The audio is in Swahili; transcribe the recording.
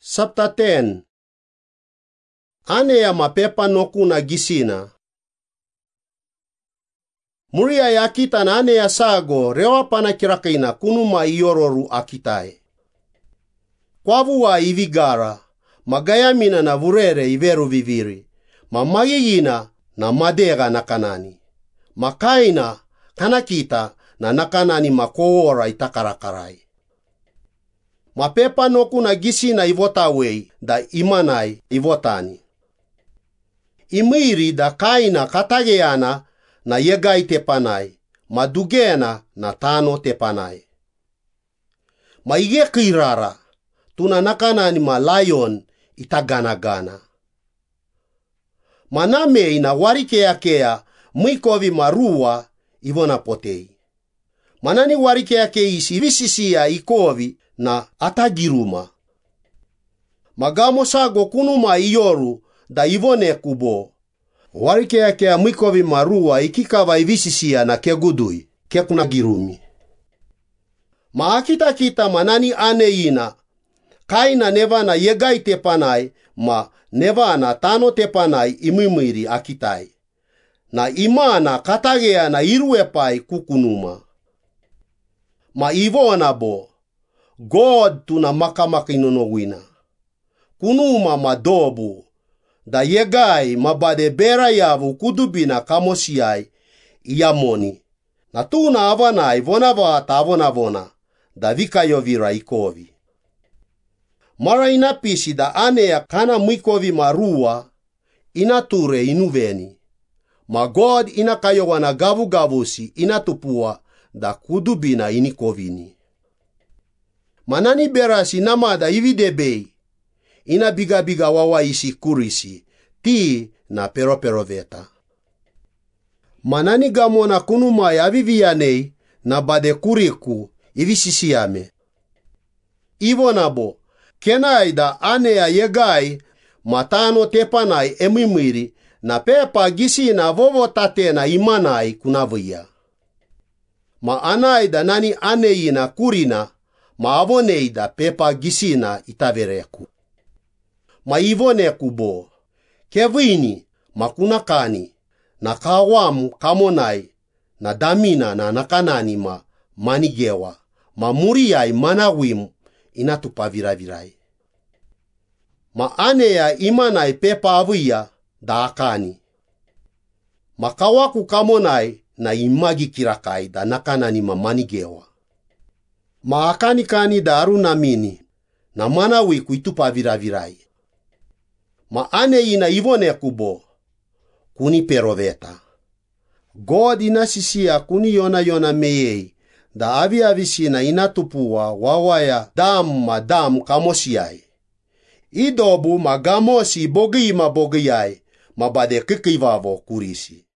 Chapter 10. Ane ya mapepa noku na gisina. Muria ya kita na ane ya sago rewa pana kirakaina kunuma iororu akitae. Kwavu wa ivigara, magayamina na vurere iveru viviri, mamagiyina na madega na kanani. Makaina kanakita na nakanani makowora itakarakarai. Mapepa noku na gisina ivotawei da imanai ivotani. Imiri da kaina katageana na yegai tepanai, madugena na tano tepanai. Maigekirara, tuna nakanani ma lion itaganagana. Manamei na warikeakea mwikovi marua ivona potei. Manani warikeake isi visisia ikovi na atagiruma. Magamo sago kunuma iyoru da ivone kubo. Warikeake mwikovi marua ikikava ivisisia na kegudui kekuna girumi. Maakita kita manani aneina. Kaina nevana yegai tepanai ma nevana tano tepanai imimiri akitai. Na imana katagea na iruepai kukunuma. Ma ivona bo. God tuna makamaka inonowina. Kunuma madobu. Da yegai mabade bera yavu kudubina kamosiai iamoni. Na tuna avanai vonavata avonavona. Da vikayovira ikovi. Mara inapisi da anea kana mwikovi marua inature inuveni. Ma God inakayowana gavu-gavusi inatupua da kudubina inikovini. Manani berasi namada ividebei inabiga-biga wawaisi kurisi ti na pero-peroveta. Manani gamona kunumai avivianei na bade kuriku ivisisiame. Ivonabo kenai da anea yegai matano tepanai emimiri na pepa gisina vovotatena imanai kunavia. Ma anai da nani aneina kurina ma avonei da pepa gisina itavereku. Ma ivoneku bo. Kevini makunakani na kawamu kamonai na damina na nakanani ma manigewa. Ma muriai manawimu inatupaviravirai. Ma anea imanai pepa avia da akani. Ma kawaku kamonai na imagi kirakai da nakanani ma manigewa. Ma akani kani da arunamini na manawiku itupaviravirai. Ma aneina ivoneku bo. Kuni peroveta. God inasisia kuni yona meyei. Da aviavisina inatupua wawaya dam kamosiai. Idobu magamosi bogiyai mabade kikivavo kurisi.